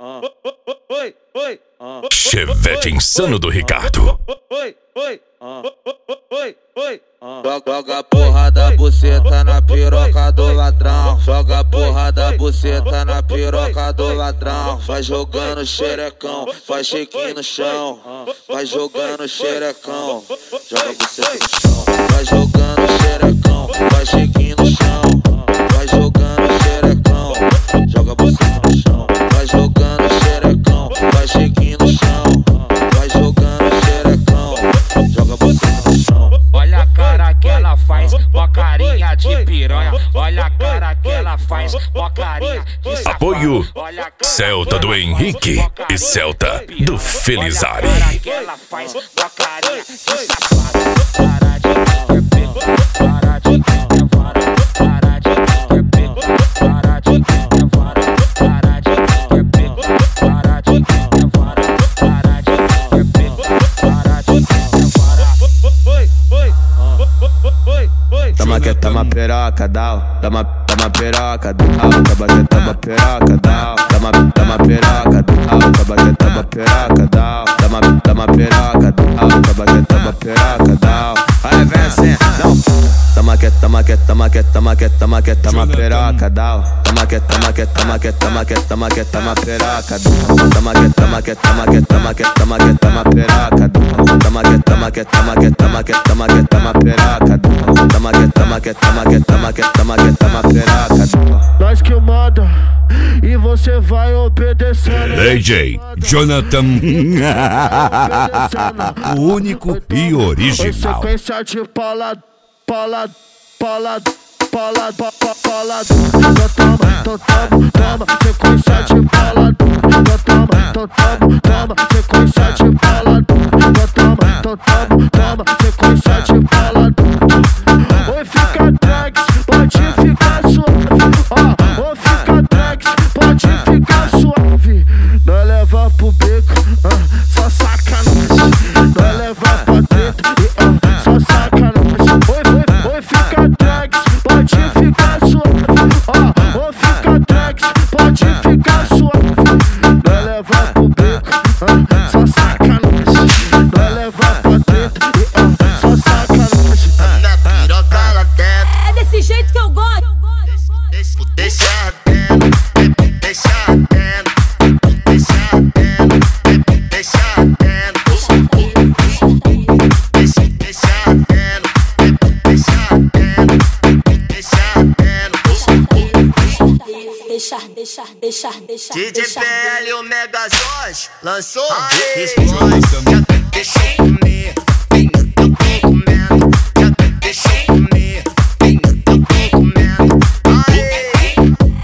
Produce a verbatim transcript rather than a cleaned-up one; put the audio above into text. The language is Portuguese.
Chevette insano do Ricardo. Joga a porra da buceta na piroca do ladrão. Joga a porra da buceta na piroca do ladrão. Vai jogando xerecão, vai chequinho no chão. Vai jogando xerecão, joga a buceta no chão. Vai jogando xerecão, vai chequinho no chão. Vai jogando xerecão, joga a buceta no chão. Vai jogando xerecão, vai chequinho no chão. Vai jogando xerecão, joga a buceta no chão. Olha a cara que ela faz, mó carinha de piranha. Olha a cara que ela faz, mó carinha de safado. Apoio Celta do Henrique e Celta do Felizari. Olha a cara que ela faz, mó carinha de safado. Para de quer pegar, para de quer vara, para de quer pegar, para de quer vara, para de quer pegar, para de quer vara, para de quer pegar, para de quer vara. Toma que toma piroca, dá, toma, toma piroca, dá, toma que toma piroca, dá, toma, toma piroca, dá, toma que toma piroca, dá, toma, toma piroca, dá, toma que toma piroca, dá. Aí vem assim, não. Toma que toma que toma que toma que toma que toma piroca, dá, toma que toma que toma que toma que toma que toma piroca, dá, toma que toma que toma que toma que toma que toma piroca, dá, toma que toma que toma que toma que toma que toma piroca, dá, toma que toma que toma que toma que toma que toma piroca. Nós que manda e você vai obedecendo. D J Jonathan, o único e original. Sequência de pala, pala, pala, pala, pala, pala. Então toma, então toma, toma. Sequência de pala. Então toma, então toma, toma. Sequência de pala. Então toma, então toma, toma. Sequência de pala. Oi, fica Drex, pode ficar suave. Ó, oi, fica Drex, pode ficar suave. Nós leva pro beco, ah, só sacanagem. Nós leva pra treta, ah, só sacanagem. Oi, oi, oi, fica Drex, pode ficar suave. Ó, oi, fica Drex, pode ficar suave. Nós leva pro beco, ah, só sacanagem. Nós leva pra treta, ah, só sacanagem. Na piroca ela quer. É desse jeito que eu gosto. Deixa ardendo, deixa ardendo, deixa ardendo, deixa ardendo, deixa deixa ardendo, deixa ardendo, deixa ardendo. Deixar, deixar, deixar, deixar. D J P L, o Megazord lançou a resposta. Deixa